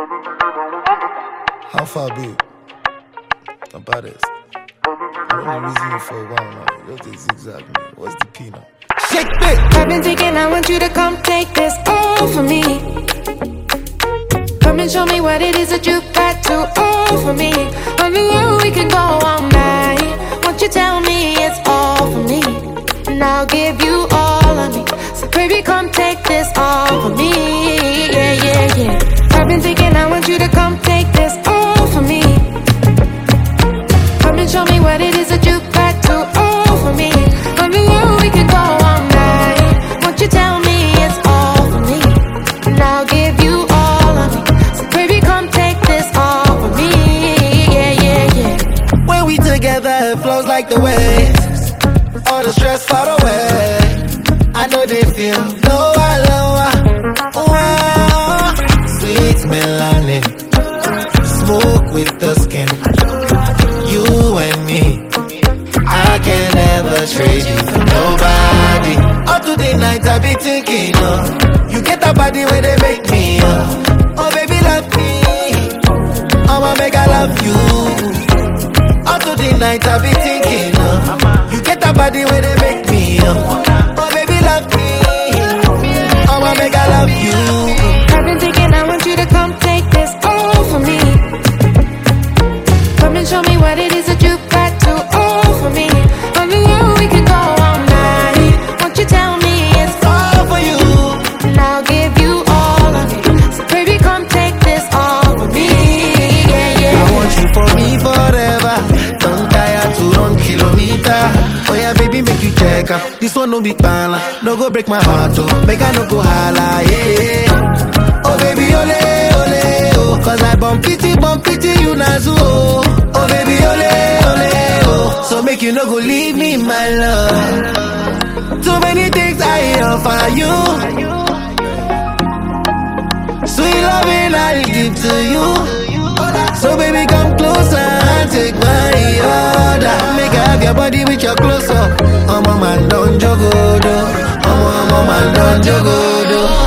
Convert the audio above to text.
How far, babe? About this. I've been using you for a while now. You just zigzag me. What's the P now? Shake it! I've been thinking I want you to come take this all for me. Come and show me what it is that you got to offer me. On the road we can go all night. Won't you tell me it's all for me? And I'll give you all of me. So baby, come take this all for me. Yeah, yeah, yeah. I've been thinking I want you to come take this all for me. Come and show me what it is that you got to offer me. On the road we can go all night. Won't you tell me it's all for me? And I'll give you all of me. So baby, come take this all for me. Yeah, yeah, yeah. When we together, it flows like the waves. All the stress far away. I know they feel lower, lower. Wow. Sweet melanin, smoke with the skin. You and me, I can never trade you for nobody. Up to the night I be thinking, you get a body where they make me, oh baby love me, I'ma make I love you. Up to the night I be thinking, you get a body where they make me, oh baby love me, I'ma make I love you. I've been thinking I want you to come take this all for me. Come and show me what it is that you got to offer me. On the road we can go all night. Won't you tell me it's all for you? And I'll give you all of it. So baby, come take this all for me. Yeah, yeah. I want you for me forever. Don't tire to run kilometer. Oh yeah, baby, make you check out. This one no big bala. No go break my heart, oh. Make I no go holla, yeah. Oh baby, ole, ole, oh. Cause I bump pity, you nazu, oh. Oh baby, ole, ole, oh. So make you no go leave me, my love. Too many things I offer you. Sweet loving I'll give to you. So baby, come closer and take my order. Make I have your body with your close up. I'm a man, don't jogo, do. I'm a man, don't jogo, do.